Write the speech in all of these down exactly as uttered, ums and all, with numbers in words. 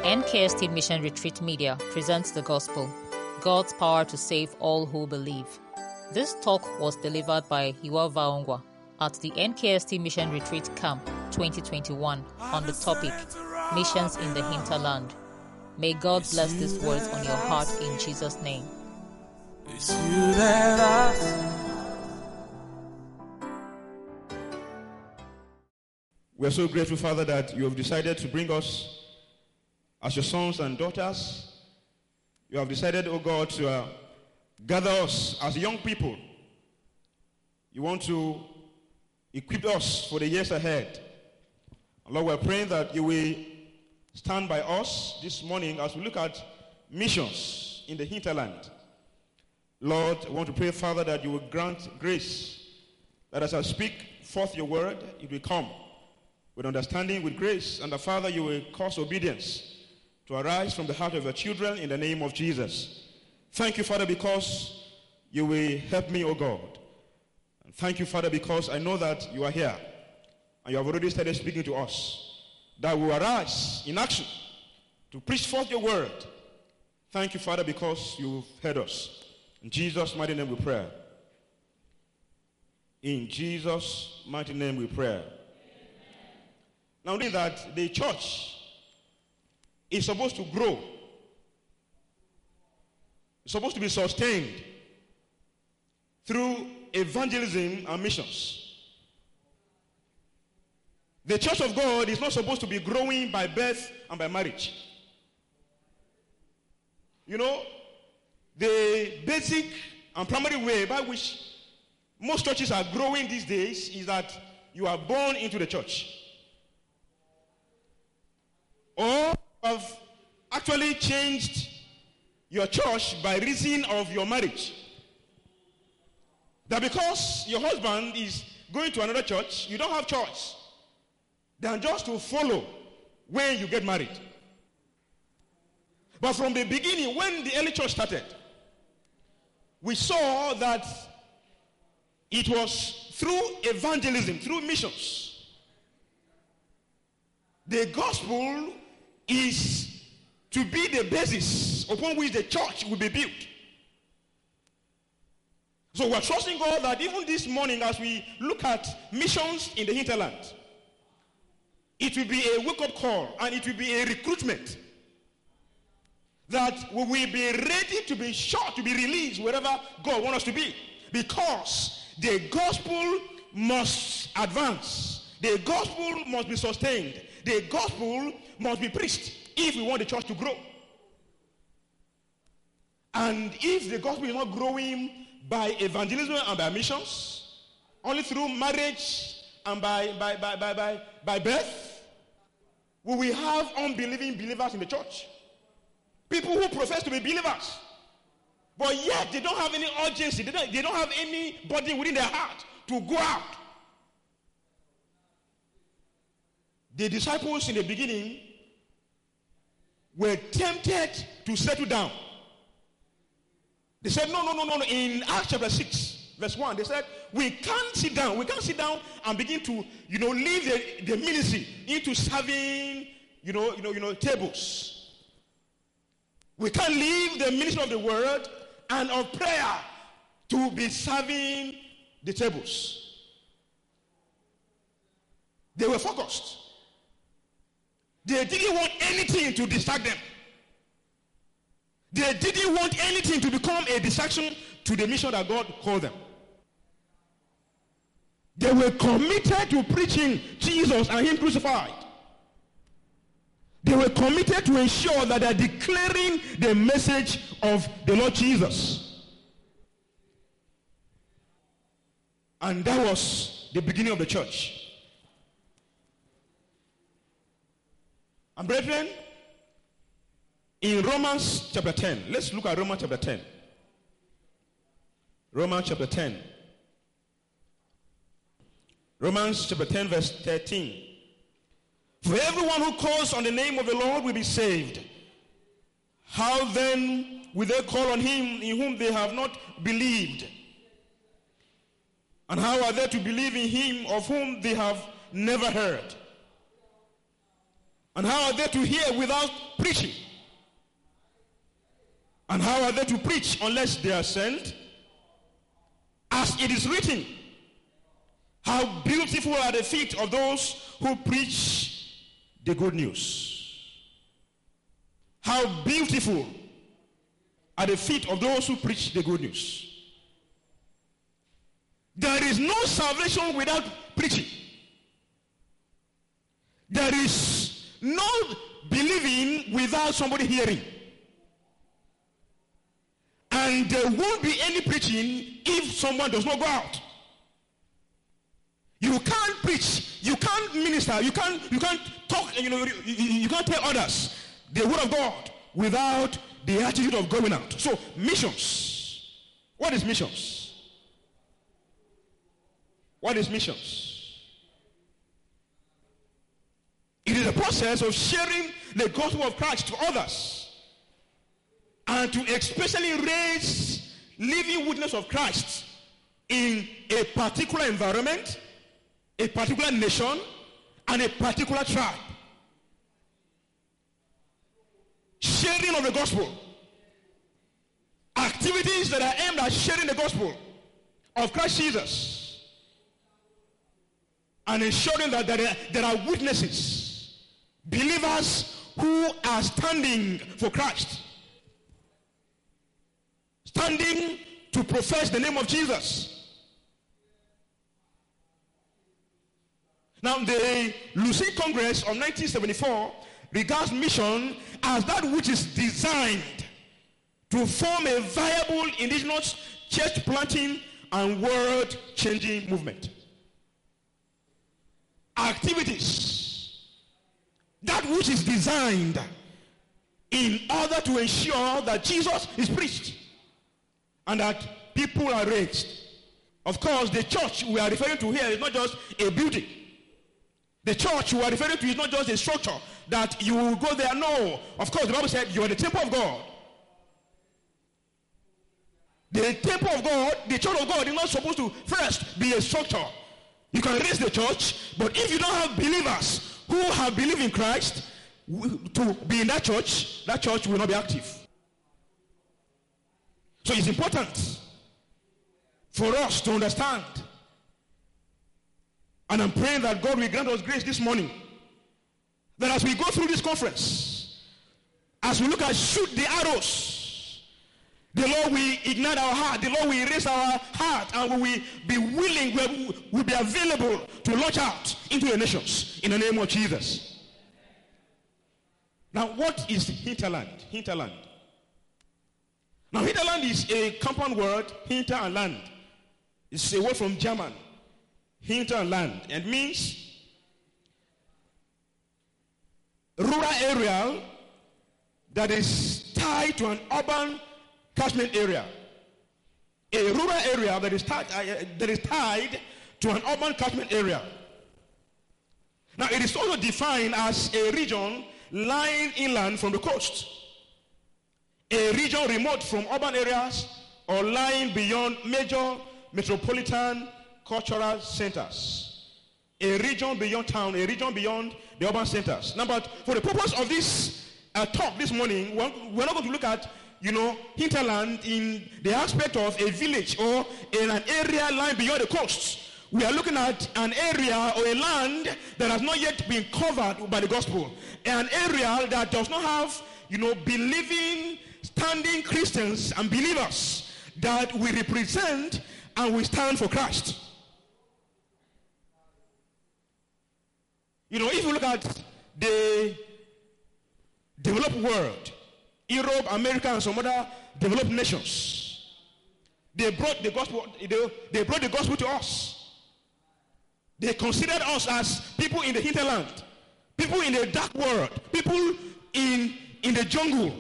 N K S T Mission Retreat Media presents the gospel, God's power to save all who believe. This talk was delivered by Hiwa Vaongwa at the N K S T Mission Retreat Camp twenty twenty-one on the topic, Missions in the Hinterland. May God bless these words on your heart in Jesus' name. It's you that I... We're so grateful, Father, that you have decided to bring us as your sons and daughters. You have decided, oh God, to uh, gather us as young people. You want to equip us for the years ahead. And Lord, we're praying that you will stand by us this morning as we look at missions in the hinterland. Lord, I want to pray, Father, that you will grant grace, that as I speak forth your word, it will come with understanding, with grace, and the Father, you will cause obedience to arise from the heart of your children in the name of Jesus. Thank you, Father, because you will help me, O God. And thank you, Father, because I know that you are here, and you have already started speaking to us, that we will arise in action to preach forth your word. Thank you, Father, because you've heard us. In Jesus' mighty name we pray. In Jesus' mighty name we pray. Now, knowing that the church is supposed to grow, it's supposed to be sustained through evangelism and missions. The church of God is not supposed to be growing by birth and by marriage. You know, the basic and primary way by which most churches are growing these days is that you are born into the church. Or have actually changed your church by reason of your marriage. That because your husband is going to another church, you don't have choice than just to follow when you get married. But from the beginning, when the early church started, we saw that it was through evangelism, through missions. The gospel is to be the basis upon which the church will be built. So we're trusting God that even this morning, as we look at missions in the hinterland, it will be a wake-up call and it will be a recruitment, that we will be ready to be sure to be released wherever God wants us to be, because the gospel must advance. The gospel must be sustained. The gospel must be preached if we want the church to grow. And if the gospel is not growing by evangelism and by missions, only through marriage and by, by, by, by, by, by birth, we will have unbelieving believers in the church. People who profess to be believers, but yet they don't have any urgency. They don't, they don't have anybody within their heart to go out. The disciples in the beginning were tempted to settle down. They said, no, no, no, no, no. In Acts chapter six, verse one, they said, we can't sit down. We can't sit down and begin to, you know, leave the, the ministry into serving, you know, you know, you know, tables. We can't leave the ministry of the word and of prayer to be serving the tables. They were focused. They didn't want anything to distract them. They didn't want anything to become a distraction to the mission that God called them. They were committed to preaching Jesus and Him crucified. They were committed to ensure that they are declaring the message of the Lord Jesus. And that was the beginning of the church. And brethren, in Romans chapter ten, let's look at Romans chapter ten. Romans chapter ten. Romans chapter ten, verse thirteen. For everyone who calls on the name of the Lord will be saved. How then will they call on him in whom they have not believed? And how are they to believe in him of whom they have never heard? And how are they to hear without preaching? And how are they to preach unless they are sent? As it is written, how beautiful are the feet of those who preach the good news. How beautiful are the feet of those who preach the good news. There is no salvation without preaching. There is no believing without somebody hearing. And there won't be any preaching if someone does not go out. You can't preach, you can't minister, you can't you can't talk, you know, you, you, you can't tell others the word of God without the attitude of going out. So missions. What is missions? What is missions? It is a process of sharing the gospel of Christ to others and to especially raise living witness of Christ in a particular environment, a particular nation, and a particular tribe. Sharing of the gospel. Activities that are aimed at sharing the gospel of Christ Jesus. And ensuring that there are, there are witnesses, believers who are standing for Christ. Standing to profess the name of Jesus. Now, the Lucerne Congress of nineteen seventy-four regards mission as that which is designed to form a viable indigenous church planting and world changing movement. Activities, that which is designed in order to ensure that Jesus is preached and that people are raised. Of course, the church we are referring to here is not just a building. The church we are referring to is not just a structure that you will go there. No. Of course, the Bible said you are the temple of God. The temple of God, the church of God is not supposed to first be a structure. You can raise the church, but if you don't have believers who have believed in Christ to be in that church, that church will not be active. So it's important for us to understand. And I'm praying that God will grant us grace this morning, that as we go through this conference, as we look at shoot the arrows, the Lord will ignite our heart, the Lord will raise our heart, and we will be willing, we will be available to launch out into the nations in the name of Jesus. Now, what is hinterland? Hinterland. Now, hinterland is a compound word, hinter and land. It's a word from German, hinter and land. It means rural area that is tied to an urban catchment area. A rural area that is tied, uh, that is tied to an urban catchment area. Now, it is also defined as a region lying inland from the coast. A region remote from urban areas or lying beyond major metropolitan cultural centers. A region beyond town, a region beyond the urban centers. Now, but for the purpose of this uh, talk this morning, we're, we're not going to look at, you know, hinterland in the aspect of a village or in an area lying beyond the coast. We are looking at an area or a land that has not yet been covered by the gospel. An area that does not have, you know, believing, standing Christians and believers that we represent and we stand for Christ. You know, if you look at the developed world, Europe, America, and some other developed nations, they brought the gospel, they, they brought the gospel to us. They considered us as people in the hinterland, people in the dark world, people in, in the jungle.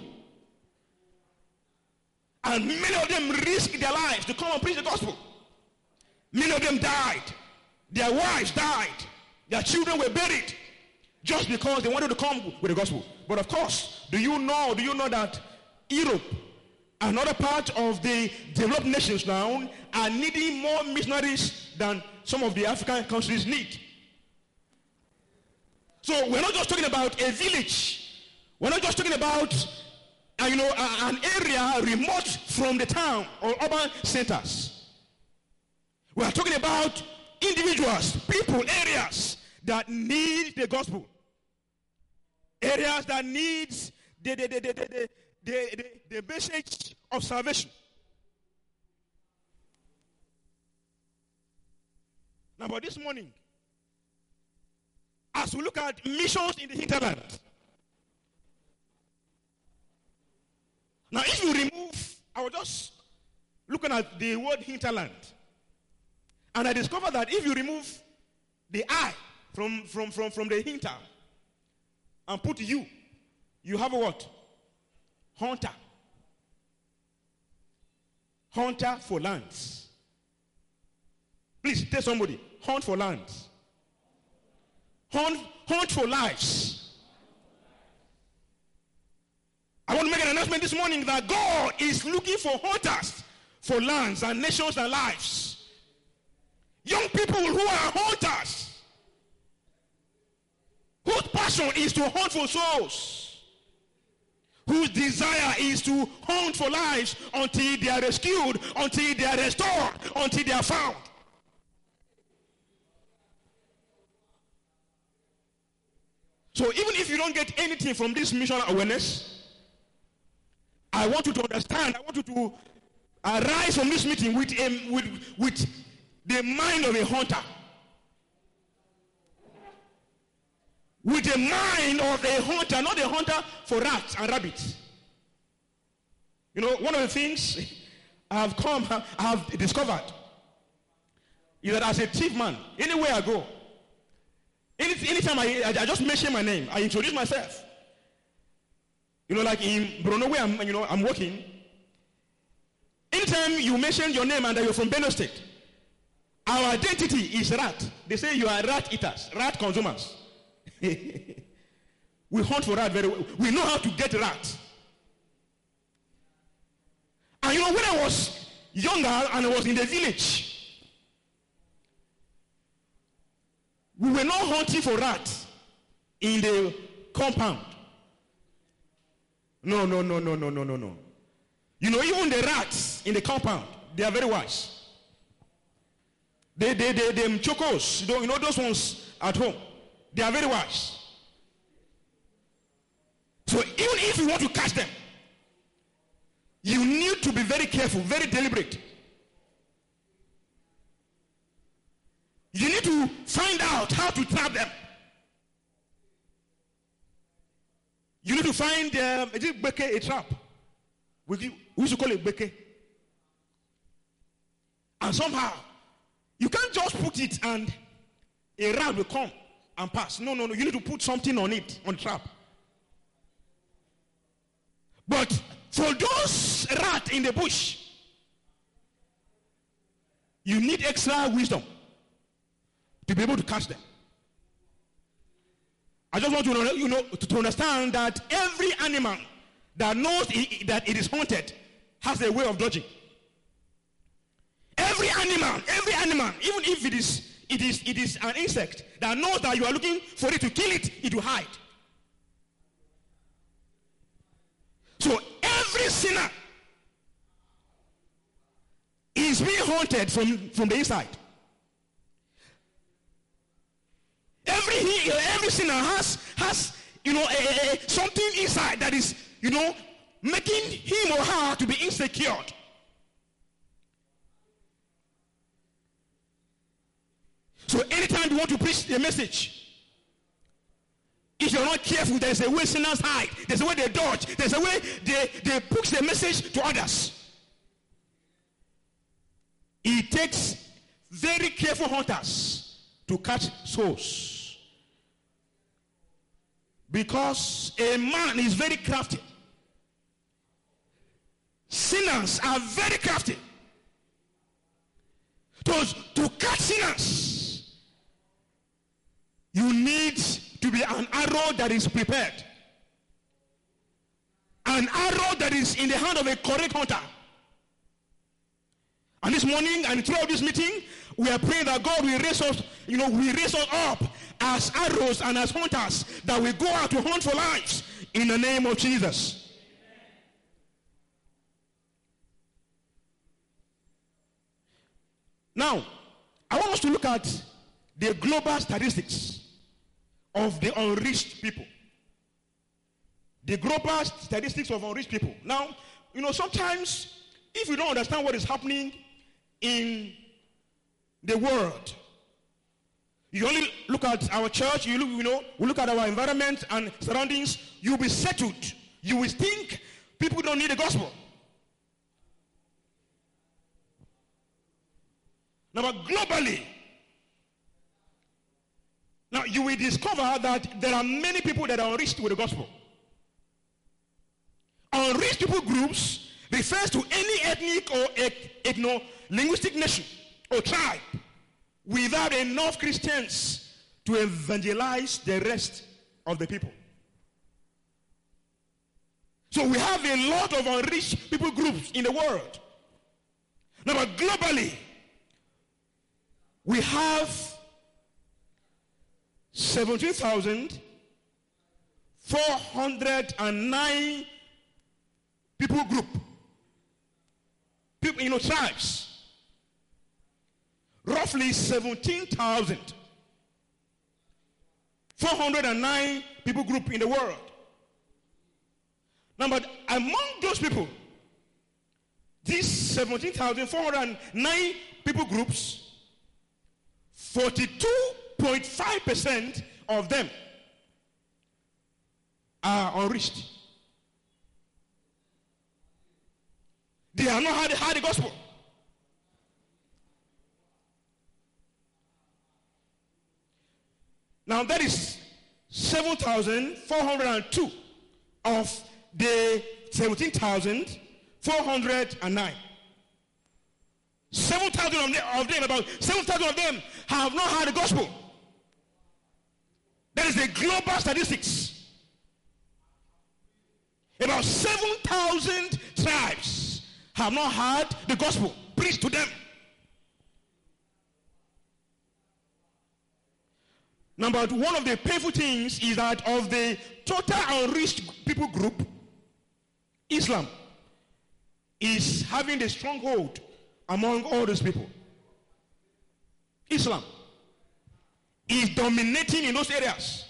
And many of them risked their lives to come and preach the gospel. Many of them died. Their wives died. Their children were buried just because they wanted to come with the gospel. But of course, do you know, do you know that Europe and other parts of the developed nations now are needing more missionaries than some of the African countries need? So we're not just talking about a village. We're not just talking about uh, you know, uh, an area remote from the town or urban centers. We are talking about individuals, people, areas that need the gospel. Areas that need the, the, the, the, the, the, the, the message of salvation. Now, but this morning, as we look at missions in the hinterland, now if you remove, I was just looking at the word hinterland, and I discovered that if you remove the I from, from, from, from the hinter and put you, you have a what? Hunter. Hunter for lands. Please tell somebody, hunt for lands. Hunt, hunt for lives. I want to make an announcement this morning that God is looking for hunters for lands and nations and lives. Young people who are hunters, whose passion is to hunt for souls, whose desire is to hunt for lives until they are rescued, until they are restored, until they are found. So even if you don't get anything from this missional awareness, I want you to understand, I want you to arise from this meeting with, a, with, with the mind of a hunter. With the mind of a hunter, not a hunter for rats and rabbits. You know, one of the things I have come, I have discovered is that as a chief man, anywhere I go, any, anytime I, I just mention my name, I introduce myself. You know, like in Bruno, where I'm, you know, I'm working. Anytime you mention your name and that you're from Benue State, our identity is rat. They say you are rat eaters, rat consumers. We hunt for rat very well. We know how to get rat. And you know, when I was younger and I was in the village, we were not hunting for rats in the compound. No, no, no, no, no, no, no, no. You know, even the rats in the compound, they are very wise. They, they, they, them chocos, you know, those ones at home, they are very wise. So even if you want to catch them, you need to be very careful, very deliberate. You need to find out how to trap them. You need to find um, is it beke, a trap. We used to call it beke. And somehow, you can't just put it and a rat will come and pass. No, no, no. You need to put something on it, on the trap. But for those rats in the bush, you need extra wisdom to be able to catch them. I just want you to know, you know, to, to understand that every animal that knows it, that it is haunted has a way of dodging. Every animal, every animal, even if it is it is it is an insect that knows that you are looking for it to kill it, it will hide. So every sinner is being haunted from, from the inside. Every every sinner has has you know a, a, something inside that is you know making him or her to be insecure. So anytime you want to preach the message, if you're not careful, there's a way sinners hide. There's a way they dodge. There's a way they, they push the message to others. It takes very careful hunters to catch souls. Because a man is very crafty. Sinners are very crafty. To, to catch sinners, you need to be an arrow that is prepared. An arrow that is in the hand of a correct hunter. And this morning and throughout this meeting, we are praying that God will raise us, you know, we raise us up as arrows and as hunters that will go out to hunt for lives in the name of Jesus. Now, I want us to look at the global statistics of the unreached people. The global statistics of unreached people. Now, you know, sometimes if you don't understand what is happening in the world, you only look at our church, you, look, you know, we look at our environment and surroundings, you'll be settled. You will think people don't need the gospel. Now, but globally, now you will discover that there are many people that are unreached with the gospel. Unreached people groups refers to any ethnic or ethno-linguistic nation or tribe without enough Christians to evangelize the rest of the people. So we have a lot of unreached people groups in the world. Now, but globally, we have seventeen thousand four hundred nine people group. People, you know, tribes. Roughly seventeen thousand four hundred nine people group in the world. Now, but among those people, these seventeen thousand four hundred nine people groups, forty-two point five percent of them are unreached. They have not heard, heard the gospel. Now that is seven thousand four hundred two of the seventeen thousand four hundred nine. seven thousand of them, about seven thousand of them have not heard the gospel. That is the global statistics. About seven thousand tribes have not heard the gospel preached to them. Now, but one of the painful things is that of the total unreached people group, Islam is having the stronghold among all those people. Islam is dominating in those areas.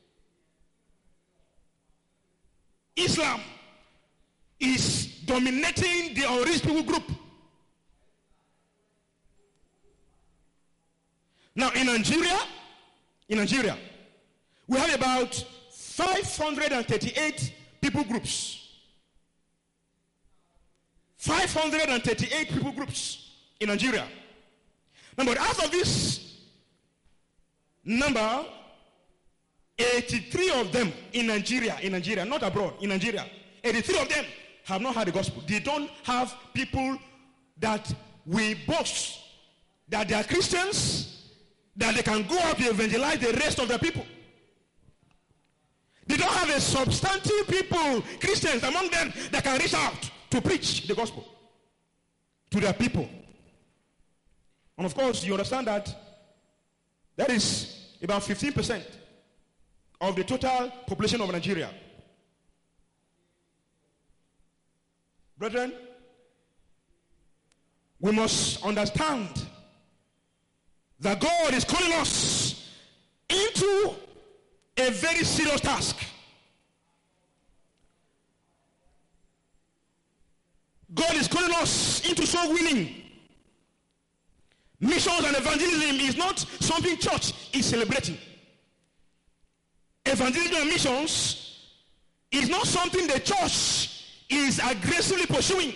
Islam is dominating the unreached people group. Now in Nigeria, in Nigeria, we have about five hundred thirty-eight people groups. five hundred thirty-eight people groups in Nigeria. Now, but out of this number, eighty-three of them in Nigeria, in Nigeria, not abroad, in Nigeria, eighty-three of them have not heard the gospel. They don't have people that will boast that they are Christians, that they can go out to evangelize the rest of the people. They don't have a substantive people, Christians among them, that can reach out to preach the gospel to their people. And of course, you understand that that is about fifteen percent of the total population of Nigeria. Brethren, we must understand that God is calling us into a very serious task. God is calling us into soul winning. Missions and evangelism is not something church is celebrating. Evangelism and missions is not something the church is aggressively pursuing.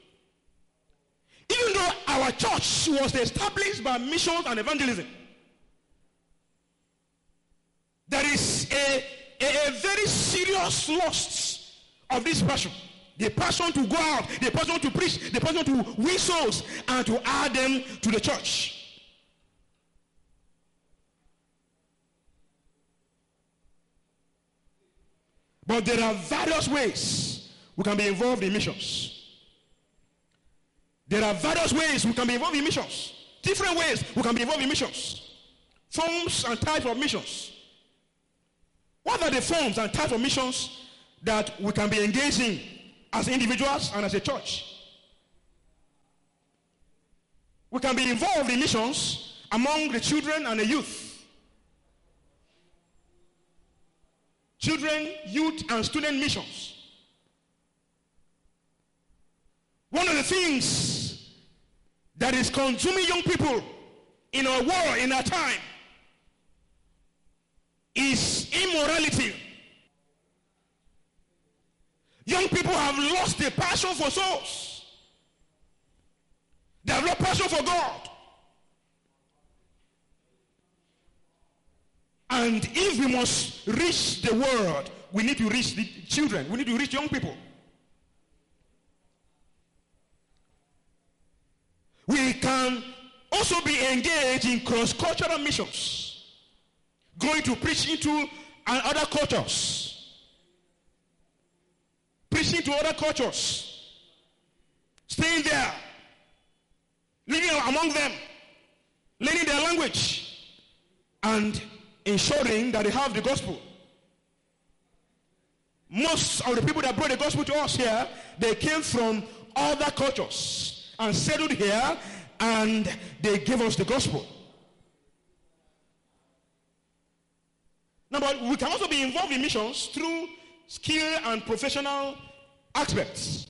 Even though our church was established by missions and evangelism, there is a, a, a very serious loss of this passion. The passion to go out, the passion to preach, the passion to win souls and to add them to the church. But there are various ways we can be involved in missions. There are various ways we can be involved in missions. Different ways we can be involved in missions. Forms and types of missions. What are the forms and types of missions that we can be engaged in as individuals and as a church? We can be involved in missions among the children and the youth. Children, youth, and student missions. One of the things that is consuming young people in our world, in our time, is immorality. Young people have lost the passion for souls. They have no passion for God. And if we must reach the world, we need to reach the children. We need to reach young people. We can also be engaged in cross-cultural missions, going to preach into other cultures, preaching to other cultures, staying there, living among them, learning their language, and ensuring that they have the gospel. Most of the people that brought the gospel to us here, they came from other cultures and settled here, and they gave us the gospel. Now, but we can also be involved in missions through skill and professional aspects.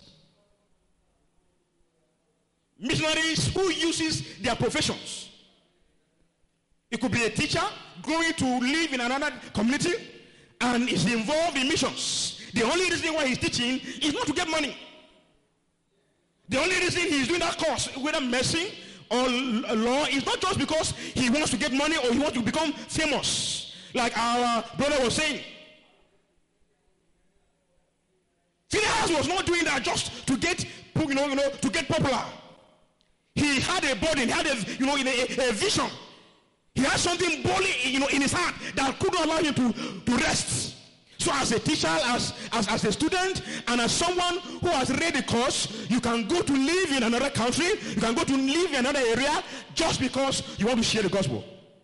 Missionaries who uses their professions. It could be a teacher going to live in another community and is involved in missions. The only reason why he's teaching is not to get money. The only reason he's doing that course, whether medicine or law, is not just because he wants to get money or he wants to become famous, like our brother was saying. Phinehas was not doing that just to get, you know, you know, to get popular. He had a burden, he had a, you know, a, a vision. He had something boldly, you know, in his heart that couldn't allow him to, to rest. So as a teacher, as, as, as a student, and as someone who has read the course, you can go to live in another country, you can go to live in another area just because you want to share the gospel.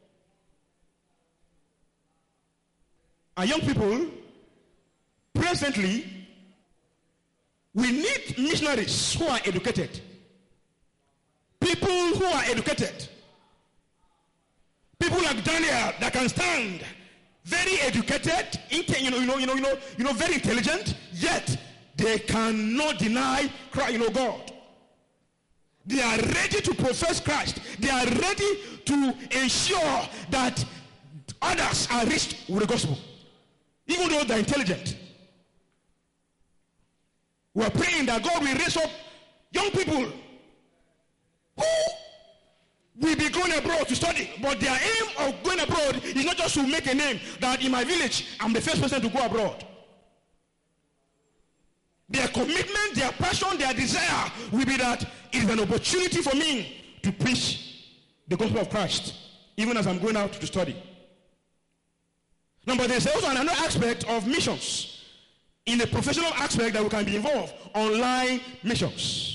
And young people, presently, we need missionaries who are educated. People who are educated. People like Daniel that can stand, very educated, you know, you know, you know, you know, you know, very intelligent, yet they cannot deny Christ, you know, God. They are ready to profess Christ. They are ready to ensure that others are reached with the gospel, even though they're intelligent. We are praying that God will raise up young people who will be going abroad to study, but their aim of going abroad is not just to make a name that in my village I'm the first person to go abroad. Their commitment, their passion, their desire will be that it is an opportunity for me to preach the gospel of Christ, even as I'm going out to study. Now, but there's also another aspect of missions, in the professional aspect, that we can be involved, online missions.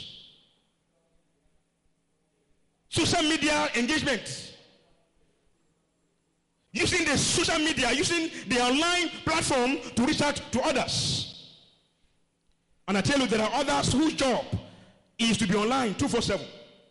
Social media engagement. Using the social media, using the online platform to reach out to others. And I tell you, there are others whose job is to be online two four seven.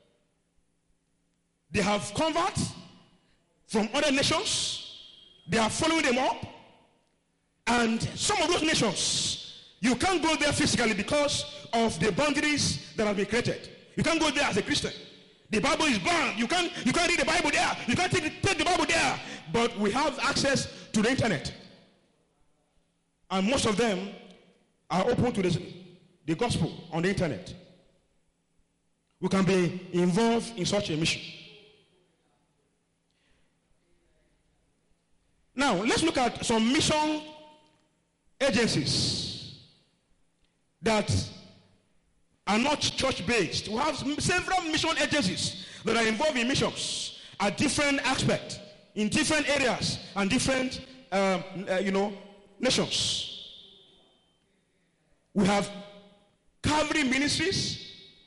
They have converts from other nations. They are following them up. And some of those nations, you can't go there physically because of the boundaries that have been created. You can't go there as a Christian. The Bible is banned. You can't, you can't read the Bible there. You can't take the, take the Bible there. But we have access to the internet. And most of them are open to the, the gospel on the internet. We can be involved in such a mission. Now, let's look at some mission agencies that are not church-based. We have several mission agencies that are involved in missions at different aspects, in different areas, and different, um, uh, you know, nations. We have Calvary Ministries,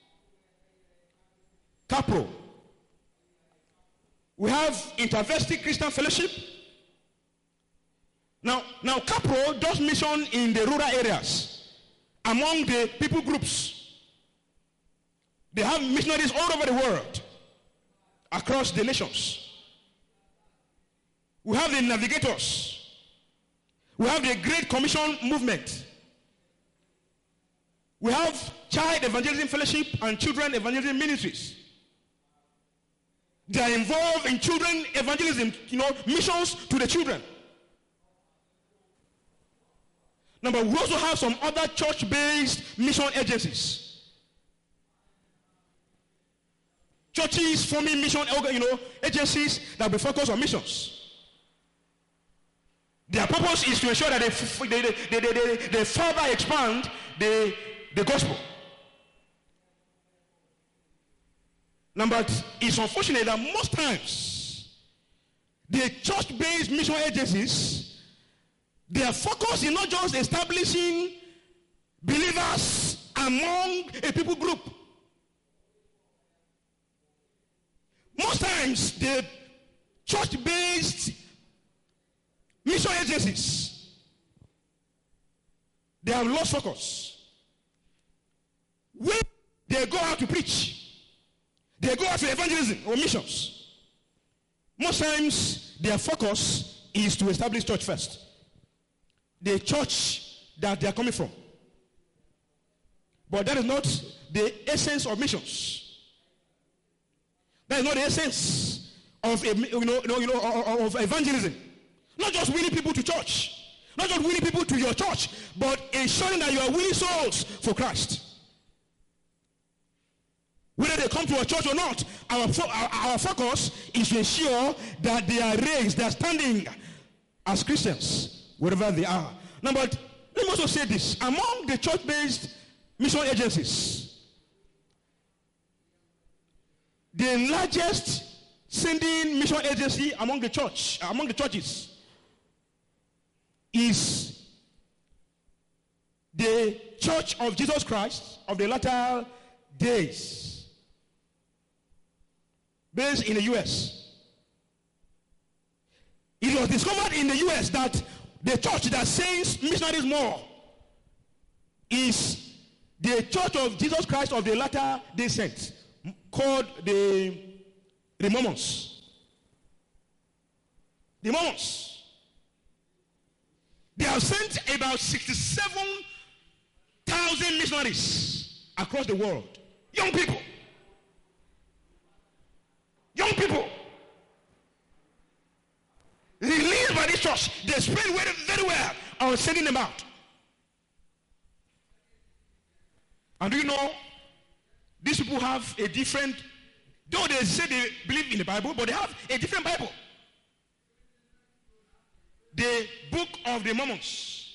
Capro. We have Intervesty Christian Fellowship. Now, now Capro does mission in the rural areas among the people groups. They have missionaries all over the world, across the nations. We have the navigators. We have the Great Commission movement. We have Child Evangelism Fellowship and Children Evangelism Ministries. They are involved in children evangelism, you know, missions to the children. Now, but we also have some other church-based mission agencies. Churches forming mission, you know, agencies that will focus on missions. Their purpose is to ensure that they, they, they, they, they, they further expand the, the gospel. Now, but it's unfortunate that most times the church-based mission agencies, their focus is not just establishing believers among a people group. Most times the church-based mission agencies, they have lost focus. When they go out to preach, they go out to evangelism or missions, most times their focus is to establish church first. The church that they are coming from. But that is not the essence of missions. That is not the essence of you know, you know, of evangelism. Not just winning people to church. Not just winning people to your church, but ensuring that you are winning souls for Christ. Whether they come to a church or not, our, fo- our, our focus is to ensure that they are raised, they are standing as Christians, wherever they are. Now, but let me also say this. Among the church-based mission agencies, the largest sending mission agency among the church, among the churches, is the Church of Jesus Christ of the Latter Days, based in the U S. It was discovered in the U S that the church that sends missionaries more is the Church of Jesus Christ of the Latter Day Saints, called the, the Mormons. The Mormons. They have sent about sixty-seven thousand missionaries across the world. Young people. Young people. Released by this church. They spend very, very well on sending them out. And do you know, these people have a different, though they say they believe in the Bible, but they have a different Bible. The Book of the Mormons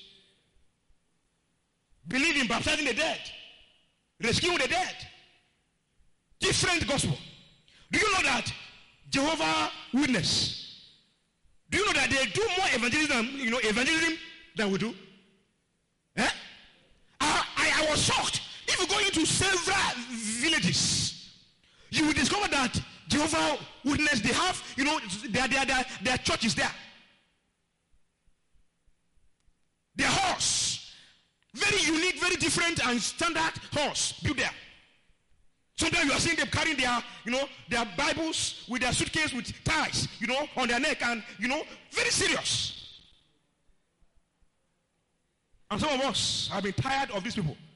believe in baptizing the dead, rescuing the dead. Different gospel. Do you know that Jehovah's Witness, do you know that they do more evangelism, you know, evangelism than we do? Eh? I, I, I was shocked. If you go into several villages, you will discover that Jehovah's Witness, they have, you know, their, their, their, their church is there. Their horse, very unique, very different and standard horse built there. Sometimes you are seeing them carrying their, you know, their Bibles with their suitcase with ties, you know, on their neck, and, you know, very serious. And some of us have been tired of these people.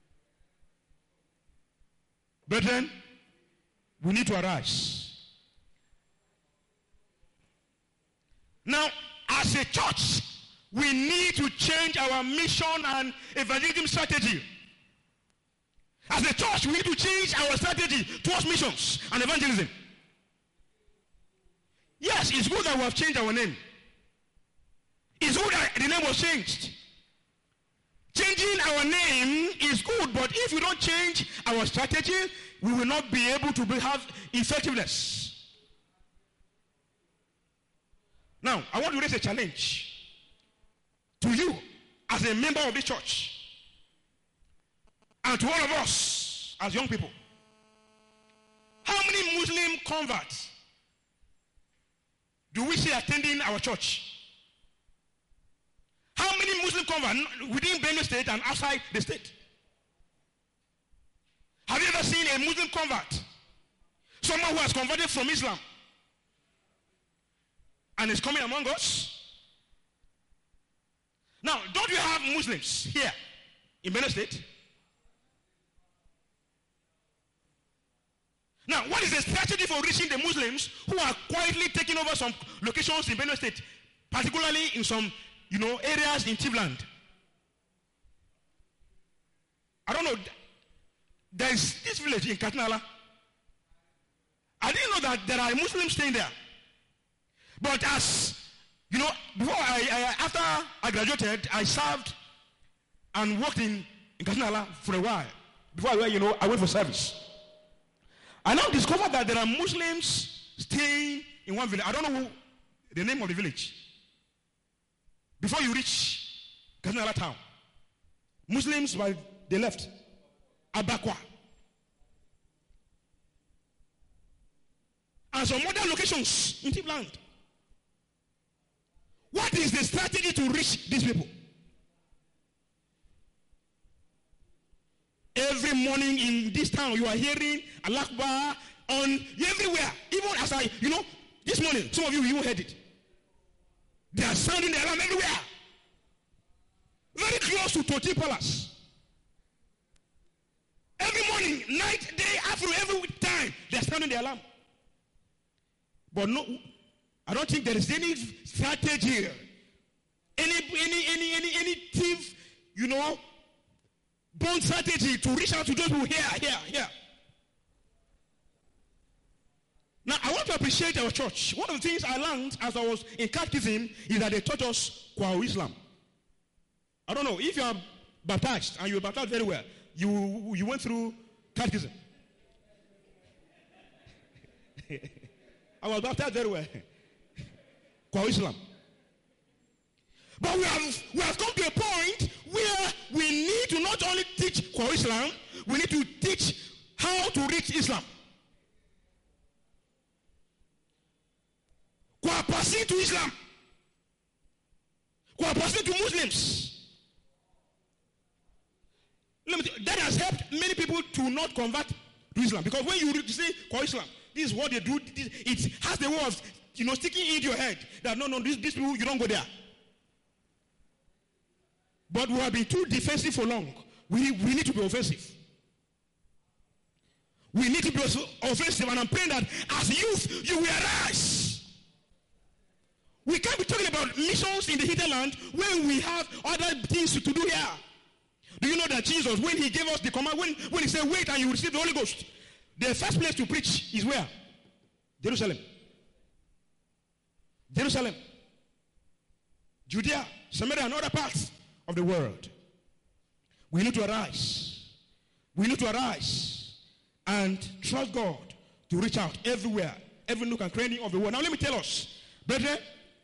Brethren, we need to arise. Now, as a church, we need to change our mission and evangelism strategy. As a church, we need to change our strategy towards missions and evangelism. Yes, it's good that we have changed our name. It's good that the name was changed. Changing our name is good, but if we don't change our strategy, we will not be able to have effectiveness. Now, I want to raise a challenge to you as a member of this church and to all of us as young people. How many Muslim converts do we see attending our church? Muslim convert within Benue State and outside the state? Have you ever seen a Muslim convert? Someone who has converted from Islam and is coming among us? Now, don't we have Muslims here in Benue State? Now, what is the strategy for reaching the Muslims who are quietly taking over some locations in Benue State, particularly in some, you know, areas in Tivland? I don't know. There is this village in Katinala. I didn't know that there are Muslims staying there. But as, you know, before I, I after I graduated, I served and worked in, in Katinala for a while. Before I went, you know, I went for service. I now discovered that there are Muslims staying in one village. I don't know who, the name of the village. Before you reach Katinala town, Muslims, by they left Abakwa. And some other locations in Tivland. What is the strategy to reach these people? Every morning in this town, you are hearing Al Akbar on everywhere. Even as I, you know, this morning, some of you even heard it. They are sounding the alarm everywhere. Very close to Toti Palace. Every morning, night, day, after every time, they are sounding the alarm. But no, I don't think there is any strategy here. Any, any, any, any, any thief, you know, born strategy to reach out to those who here, here, here. Now, I want to appreciate our church. One of the things I learned as I was in catechism is that they taught us Kwao Islam. I don't know, if you are baptized, and you were baptized very well, you, you went through catechism. I was baptized very well. Kwao Islam. But we have, we have come to a point where we need to not only teach Kwao Islam, we need to teach how to reach Islam. Kwa passing to Islam. Kwa passing to Muslims. Let me tell you, that has helped many people to not convert to Islam. Because when you say Kwao Islam, this is what they do. It has the way of, you know, sticking into your head that no, no, these, these people, you don't go there. But we have been too defensive for long. We, we need to be offensive. We need to be offensive, and I'm praying that as youth, you will arise. We can't be talking about missions in the hinterland when we have other things to do here. Do you know that Jesus, when he gave us the command, when, when he said, wait and you will receive the Holy Ghost, the first place to preach is where? Jerusalem. Jerusalem. Judea, Samaria, and other parts of the world. We need to arise. We need to arise and trust God to reach out everywhere, every nook and cranny of the world. Now let me tell us, brethren,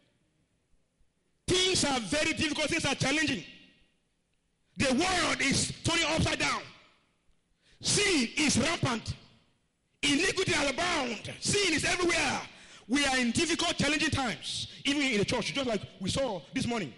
things are very difficult, things are challenging. The world is turning upside down. Sin is rampant. Iniquity is abound. Sin is everywhere. We are in difficult, challenging times, even in the church, just like we saw this morning.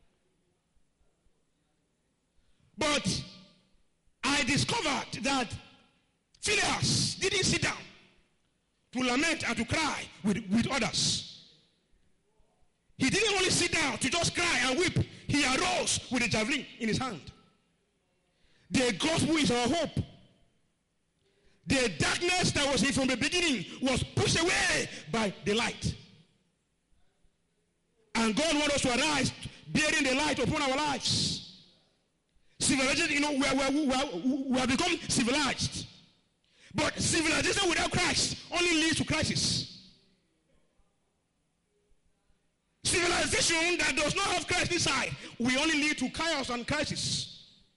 But I discovered that Phineas didn't sit down to lament and to cry with, with others. He didn't only sit down to just cry and weep. He arose with a javelin in his hand. The gospel is our hope. The darkness that was in from the beginning was pushed away by the light. And God wants us to arise, bearing the light upon our lives. Civilization, you know, we, are, we, are, we have become civilized. But civilization without Christ only leads to crisis. Civilization that does not have Christ inside will only lead to chaos and crisis.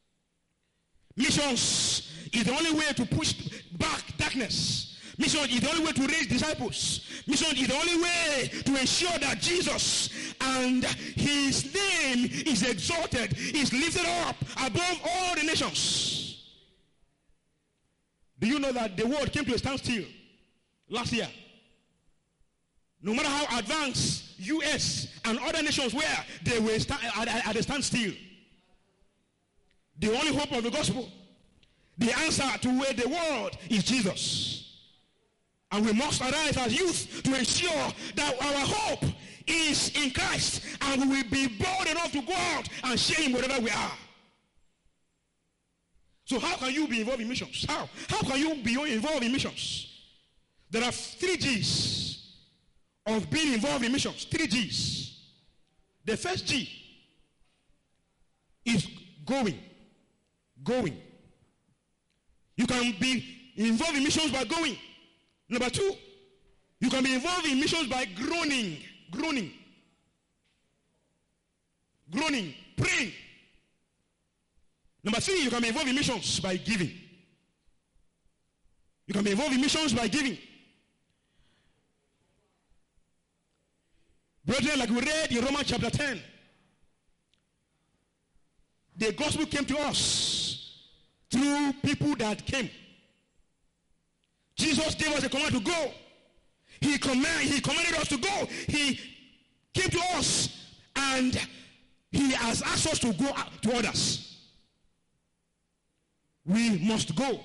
Missions is the only way to push back darkness. Mission is the only way to raise disciples. Mission is the only way to ensure that Jesus and his name is exalted, is lifted up above all the nations. Do you know that the world came to a standstill last year? No matter how advanced U S and other nations were, they were sta- at, at a standstill. the only hope of the gospel, the answer to where the world is Jesus. And we must arise as youth to ensure that our hope is in Christ, and we will be bold enough to go out and share him wherever we are. So how can you be involved in missions? How? How can you be involved in missions? There are three G's of being involved in missions. Three G's. The first G is going. Going. You can be involved in missions by going. Number two, you can be involved in missions by groaning. Groaning. Groaning. Praying. Number three, you can be involved in missions by giving. You can be involved in missions by giving. Brethren, like we read in Romans chapter ten, the gospel came to us through people that came. Jesus gave us a command to go. He, command, he commanded us to go. He came to us and he has asked us to go to others. We must go.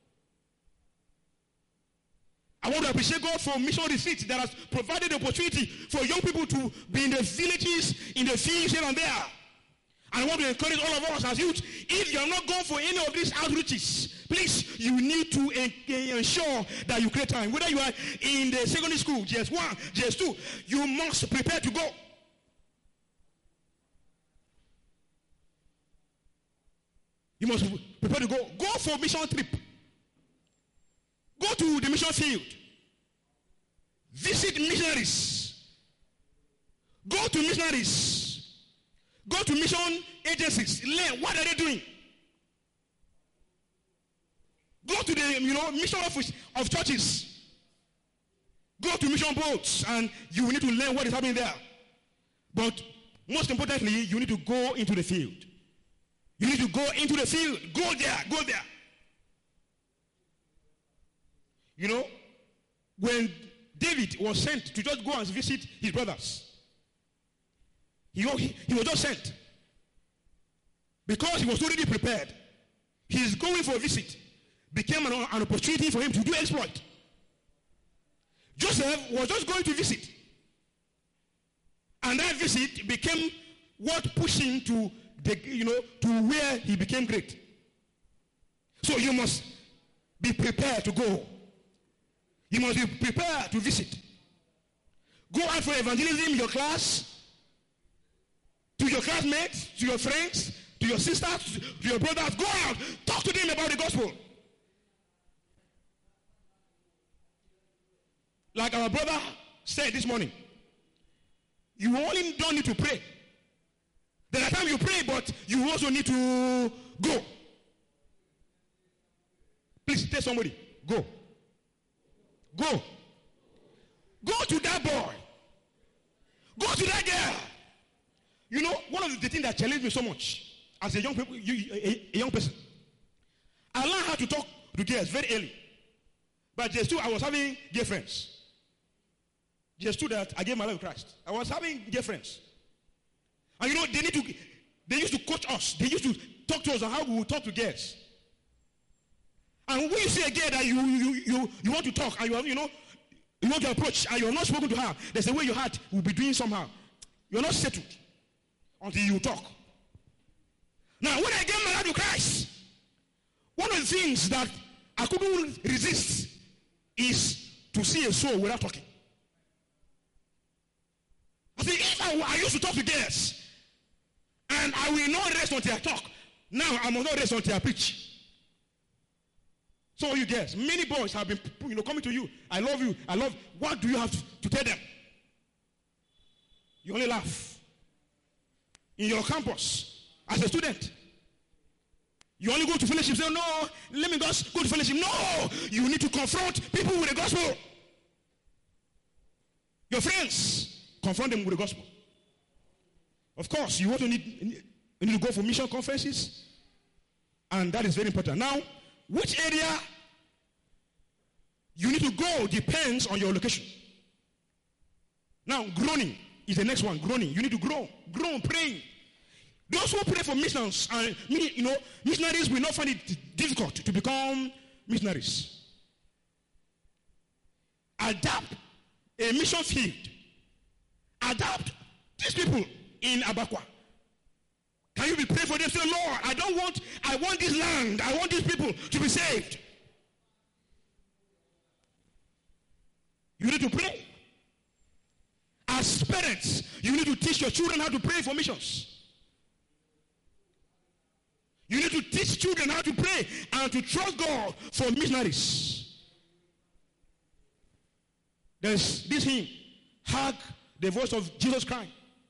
I want to appreciate God for mission retreat that has provided the opportunity for young people to be in the villages, in the fields here and there. And I want to encourage all of us as youth, if you are not going for any of these outreaches, please, you need to ensure that you create time. Whether you are in the secondary school, G S one, G S two, you must prepare to go. You must prepare to go. Go for mission trip. Go to the mission field. Visit missionaries. Go to missionaries. Go to mission agencies. Learn what are they doing. Go to the you know mission office of churches. Go to mission boats, and you need to learn what is happening there. But most importantly, you need to go into the field. You need to go into the field. Go there. Go there. You know, when David was sent to just go and visit his brothers, he, he was just sent because he was already prepared. His going for a visit became an, an opportunity for him to do exploit. Joseph was just going to visit, and that visit became what pushed him to the, you know to where he became great. So you must be prepared to go. You must be prepared to visit. Go out for evangelism in your class, to your classmates, to your friends, to your sisters, to your brothers. Go out. Talk to them about the gospel. Like our brother said this morning, you only don't need to pray. There are times you pray, but you also need to go. Please tell somebody, go. Go. Go to that boy. Go to that girl. You know, one of the things that challenged me so much as a young people, you, a, a young person, I learned how to talk to girls very early. But just two, I was having gay friends. Just two that I gave my life to Christ. I was having gay friends. And you know, they need to, they used to coach us. They used to talk to us on how we would talk to girls. And when you see a girl that you you you, you want to talk and you have, you know you want to approach and you have not spoken to her, there's a way your heart will be doing somehow. You're not settled until you talk. Now, when I gave my life to Christ, one of the things that I couldn't resist is to see a soul without talking. I think if I, I used to talk to girls, and I will not rest until I talk. Now I must not rest until I preach. So you girls, many boys have been you know coming to you. I love you. I love. What do you have to, to tell them? You only laugh. In your campus, as a student, you only go to fellowship. Say, no, let me just go to fellowship. No, you need to confront people with the gospel. Your friends, confront them with the gospel. Of course, you also need, you need to go for mission conferences, and that is very important. Now, which area you need to go depends on your location. Now, groaning is the next one. Groaning. You need to groan. Groan, praying. Those who pray for missions and you know missionaries will not find it difficult to become missionaries. Adapt a mission field. Adapt these people in Abakwa. Can you be praying for them? Say, Lord, I don't want, I want this land, I want these people to be saved. You need to pray. As parents, you need to teach your children how to pray for missions. You need to teach children how to pray and to trust God for missionaries. There's this hymn, Hark the Voice of Jesus Christ.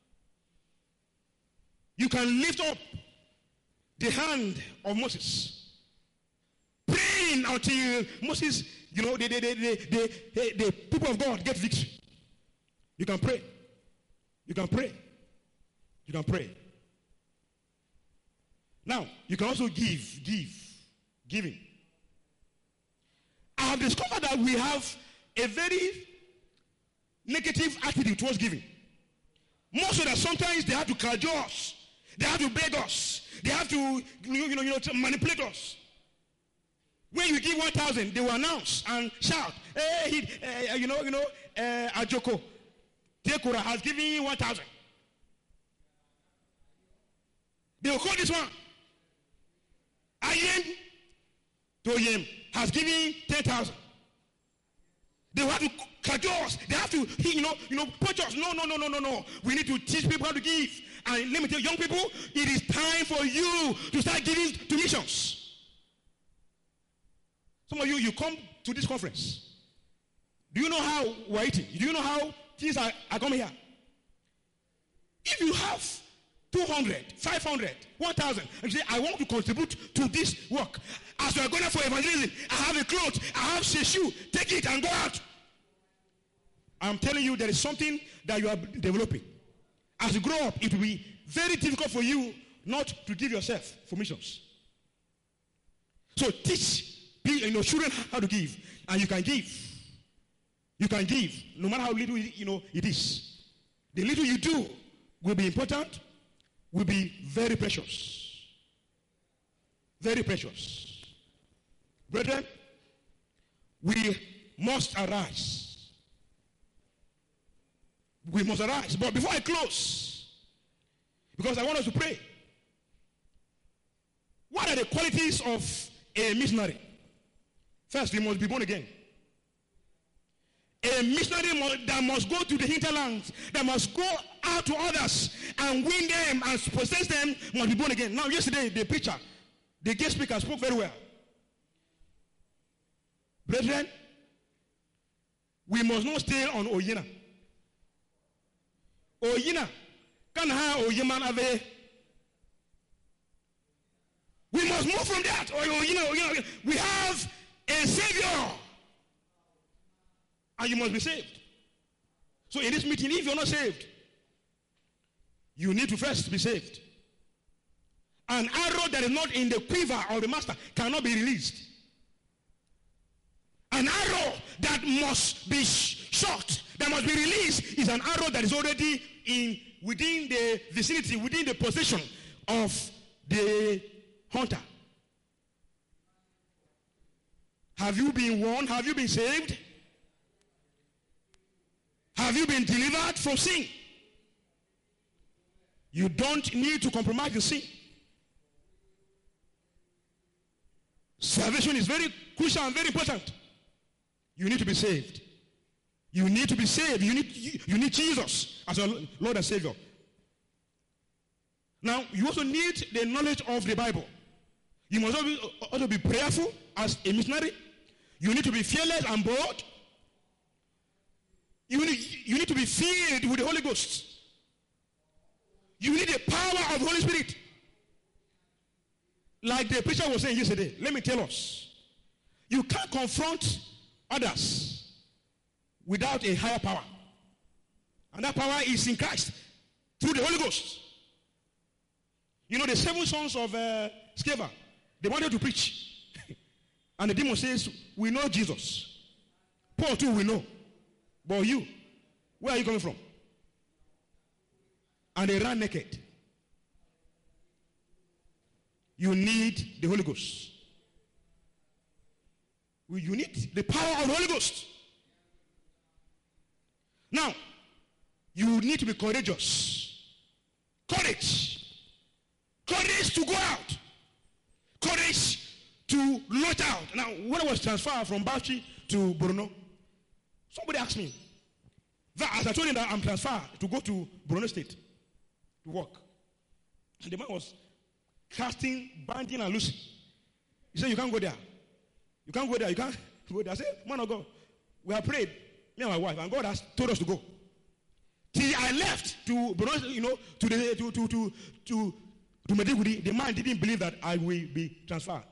You can lift up the hand of Moses, praying until Moses, you know, the, the, the, the, the, the people of God get victory. You can pray. You can pray. You can pray. Now, you can also give, give, giving. I have discovered that we have a very negative attitude towards giving. More so that sometimes they have to cajole us. They have to beg us. They have to, you know, you know, you know to manipulate us. When you give one thousand, they will announce and shout, hey, he, uh, you know, you know, uh, Ajoko, Tekura has given you one thousand. They will call this one. Ayem Toyem has given ten thousand. They will have to cajole us. They have to, you know, you know, punch us. No, no, no, no, no, no. We need to teach people how to give. And let me tell you, young people, it is time for you to start giving to missions. Some of you, you come to this conference. Do you know how we're eating? Do you know how things are, are coming here? If you have two hundred, five hundred, one thousand, and you say, I want to contribute to this work. As you are going out for evangelism, I have a cloth, I have a shoe, take it and go out. I'm telling you, there is something that you are developing. As you grow up, it will be very difficult for you not to give yourself for missions. So teach you know, children how to give, and you can give. You can give, no matter how little you know it is. The little you do will be important, will be very precious. Very precious. Brethren, we must arise. We must arise. But before I close, because I want us to pray, what are the qualities of a missionary? First, he must be born again. A missionary that must go to the hinterlands, that must go out to others and win them and possess them, must be born again. Now, yesterday, the preacher, the guest speaker spoke very well. Brethren, we must not stay on Oyina. Oyina, can ha Oyiman ave. We must move from that. Oyina, Oyina. We have a Savior. And you must be saved. So in this meeting, if you're not saved, you need to first be saved. An arrow that is not in the quiver of the master cannot be released. An arrow that must be shot, that must be released, is an arrow that is already in within the vicinity, within the possession of the hunter. Have you been warned? Have you been saved? Have you been delivered from sin? You don't need to compromise the sin. Salvation is very crucial and very important. You need to be saved. You need to be saved. You need, you, you need Jesus as your Lord and Savior. Now, you also need the knowledge of the Bible. You must also be, also be prayerful as a missionary. You need to be fearless and bold. You need, you need to be filled with the Holy Ghost. You need the power of the Holy Spirit. Like the preacher was saying yesterday, let me tell us. You can't confront others without a higher power. And that power is in Christ through the Holy Ghost. You know, the seven sons of uh, Sceva, they wanted to preach. And the demon says, we know Jesus. Paul too, we know. But you, where are you coming from? And they ran naked. you need the Holy Ghost. You need the power of the Holy Ghost. Now, you need to be courageous. Courage. Courage to go out. Courage to launch out. Now, when I was transferred from Bauchi to Borno, somebody asked me, that as I told him that I'm transferred to go to Borno State to work. And the man was casting, binding, and loosing. He said, you can't go there. You can't go there. You can't go there. I said, man of God, we have prayed, me and my wife, and God has told us to go. Till I left to Borno, you know, to the to to to to, to Maiduguri, the man didn't believe that I will be transferred.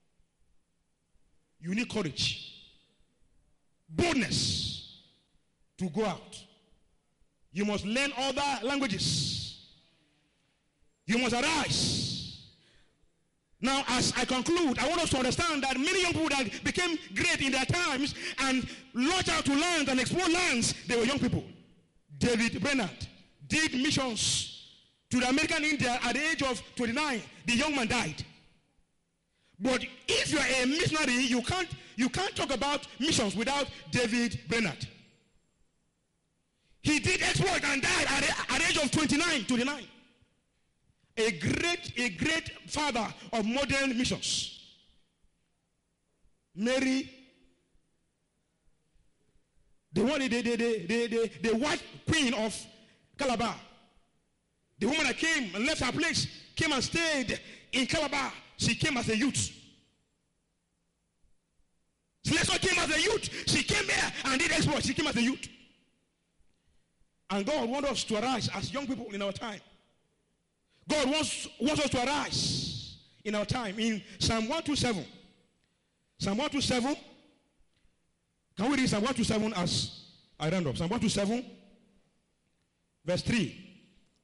You need courage, boldness to go out. You must learn other languages. You must arise. Now, as I conclude, I want us to understand that many young people that became great in their times and launched out to lands and explore lands, they were young people. David Brainerd did missions to the American India at the age of twenty-nine. The young man died. But if you are a missionary, you can't, you can't talk about missions without David Brainerd. He did exploit and died at the, at the age of twenty-nine, twenty-nine. A great, a great father of modern missions. Mary, the one, the, the, the, the, the, the white queen of Calabar, the woman that came and left her place, came and stayed in Calabar. She came as a youth. Celeste came as a youth. She came here and did exploits. She came as a youth. And God wants us to arise as young people in our time. God wants, wants us to arise in our time. In Psalm one twenty-seven. Psalm one twenty-seven. Can we read Psalm one twenty-seven as I round up? Psalm one twenty-seven, verse three.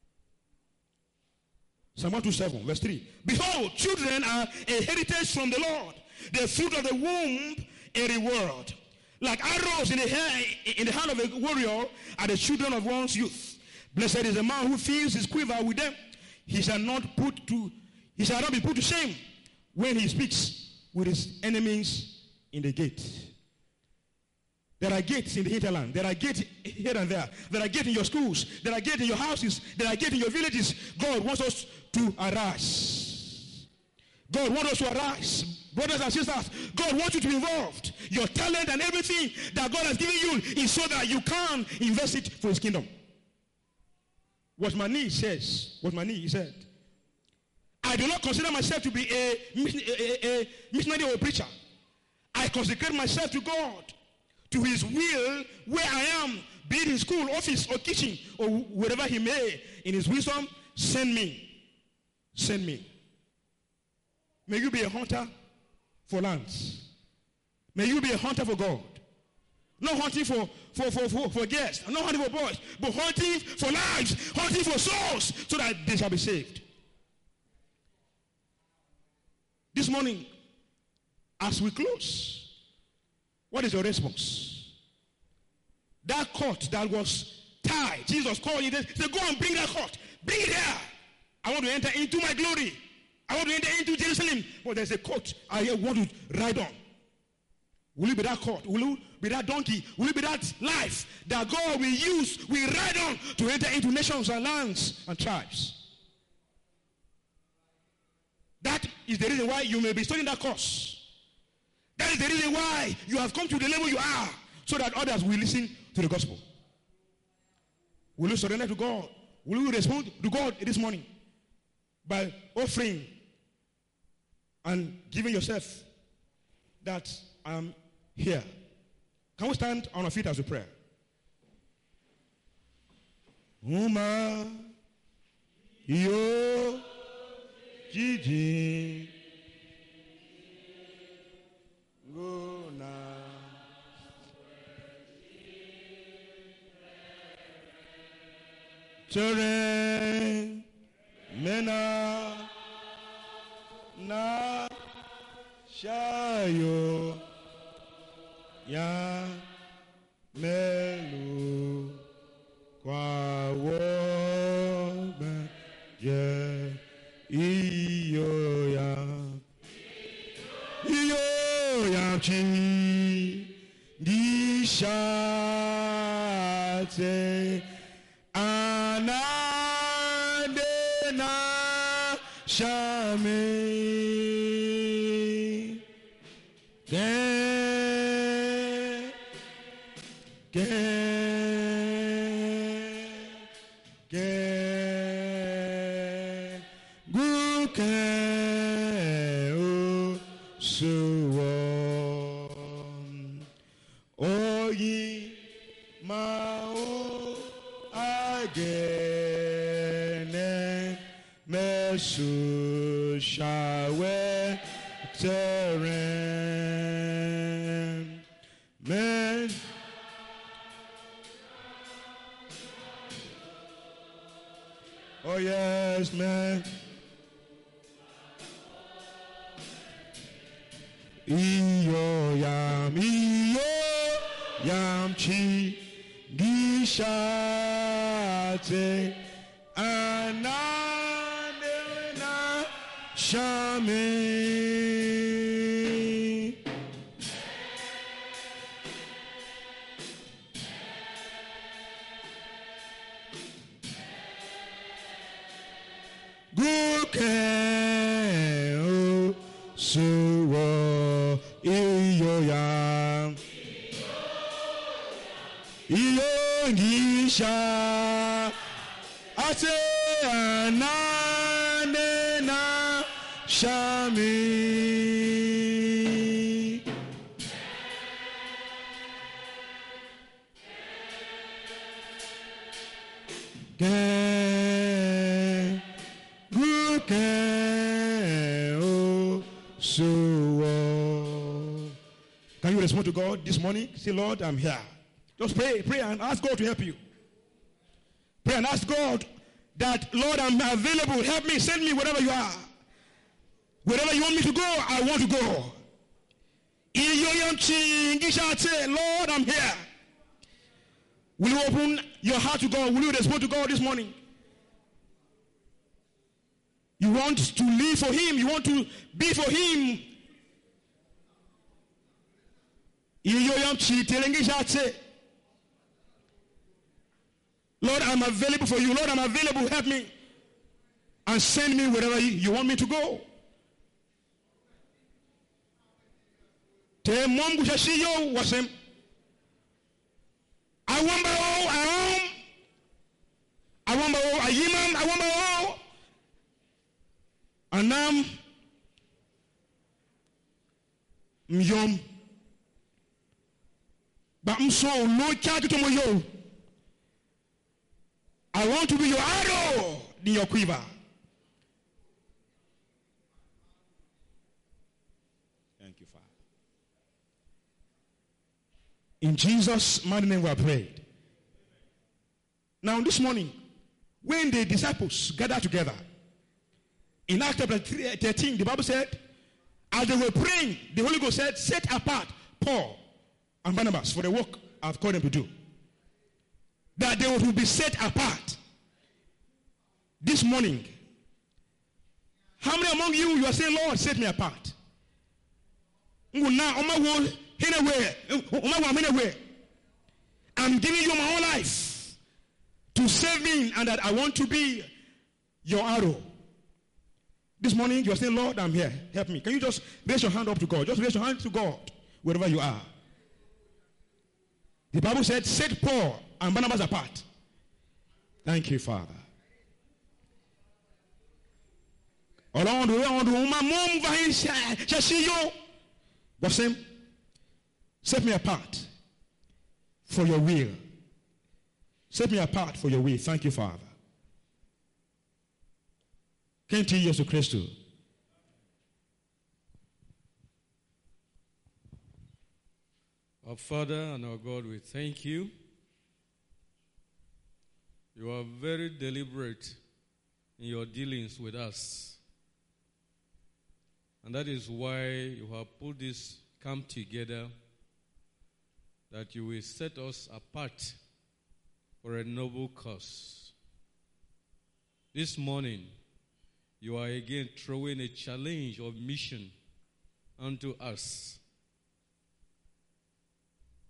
Psalm one twenty-seven, verse three. Behold, children are a heritage from the Lord. The fruit of the womb, a reward. Like arrows in the, hair, in the hand of a warrior are the children of one's youth. Blessed is the man who fills his quiver with them. He shall not put to, he shall not be put to shame when he speaks with his enemies in the gate. There are gates in the hinterland. There are gates here and there. There are gates in your schools. There are gates in your houses. There are gates in your villages. God wants us to arise. God wants us to arise. Brothers and sisters, God wants you to be involved. Your talent and everything that God has given you is so that you can invest it for his kingdom. What Mani says, what Mani said, I do not consider myself to be a, a, a missionary or a preacher. I consecrate myself to God, to his will, where I am, be it in school, office, or kitchen, or wherever he may, in his wisdom, send me. Send me. May you be a hunter for lands. May you be a hunter for God. Not hunting for, for, for, for, for guests, not hunting for boys, but hunting for lives, hunting for souls, so that they shall be saved. This morning, as we close, what is your response? That court that was tied, Jesus called you, he said, go and bring that court. Bring it here. I want to enter into my glory. I want to enter into Jerusalem. But there's a court I want to ride on. Will it be that court? Will it be that donkey? Will it be that life that God will use, will ride on to enter into nations and lands and tribes? That is the reason why you may be studying that course. That is the reason why you have come to the level you are, so that others will listen to the gospel. Will you surrender to God? Will you respond to God this morning by offering and giving yourself that I am here? Can we stand on our feet as we pray? Uma yo jiji gona chore mena na shayo ya melu kwa woba je iyo ya Yamchi Dishate Anandena Shame Ge Ge Ge Guke O Suwon Oyi Mao Agene Mesu Shawe Teren Men Oh yes, man. Iyo yam, iyo yam chi gishate ananena shame. Guke o suwo iyo yam iyo ngisha ate anane na shami Ge Can you respond to God this morning? Say, Lord, I'm here. Just pray, pray and ask God to help you. Pray and ask God that, Lord, I'm available. Help me, send me wherever you are. Wherever you want me to go, I want to go. Lord, I'm here. Will you open your heart to God? Will you respond to God this morning? You want to live for Him. You want to be for Him. Lord, I'm available for you. Lord, I'm available. Help me. And send me wherever you want me to go. I want my own. I want my own. I want my own. Anam myom but I'm so no charge to my yo. I want to be your arrow in your quiver. Thank you, Father. In Jesus' mighty name we are prayed. Now this morning, when the disciples gathered together, in Acts chapter thirteen, the Bible said, as they were praying, the Holy Ghost said, set apart Paul and Barnabas for the work I've called them to do. That they will be set apart. This morning, how many among you, you are saying, Lord, set me apart? I'm giving you my whole life to save me, and that I want to be your arrow. This morning, you are saying, Lord, I'm here. Help me. Can you just raise your hand up to God? Just raise your hand to God, wherever you are. The Bible said, set Paul and Barnabas apart. Thank you, Father. Set me apart for your will. Set me apart for your will. Thank you, Father. Can't you Jesus Christ? Our Father and our God, we thank you. You are very deliberate in your dealings with us. And that is why you have put this camp together, that you will set us apart for a noble cause. This morning, you are again throwing a challenge of mission unto us.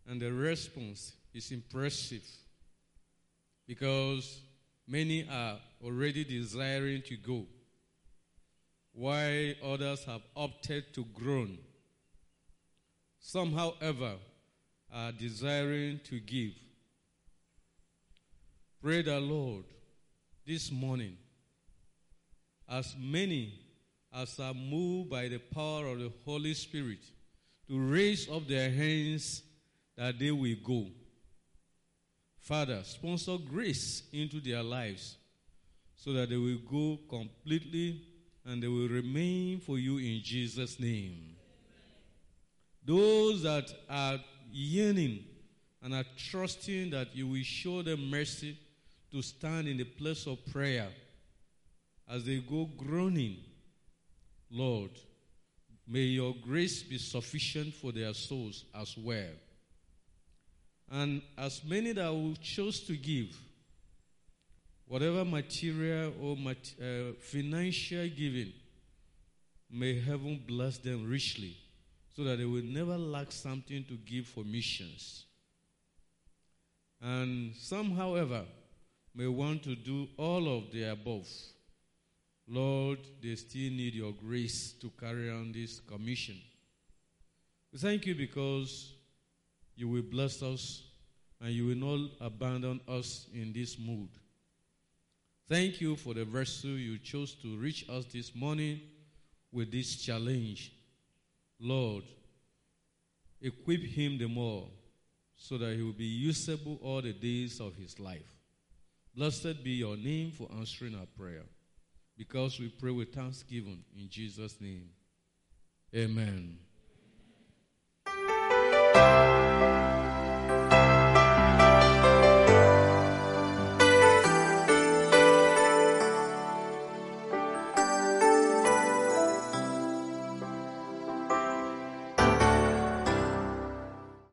and the response is impressive because many are already desiring to go, while others have opted to groan. Some, however, are desiring to give. Pray the Lord this morning, as many as are moved by the power of the Holy Spirit, to raise up their hands that they will go. Father, sponsor grace into their lives so that they will go completely and they will remain for you in Jesus' name. Those that are yearning and are trusting that you will show them mercy to stand in the place of prayer as they go groaning, Lord, may your grace be sufficient for their souls as well. And as many that will choose to give, whatever material or mat- uh, financial giving, may heaven bless them richly so that they will never lack something to give for missions. And some, however, may want to do all of the above. Lord, they still need your grace to carry on this commission. We thank you because you will bless us and you will not abandon us in this mood. Thank you for the vessel you chose to reach us this morning with this challenge. Lord, equip him the more so that he will be usable all the days of his life. Blessed be your name for answering our prayer, because we pray with thanksgiving in Jesus' name. Amen.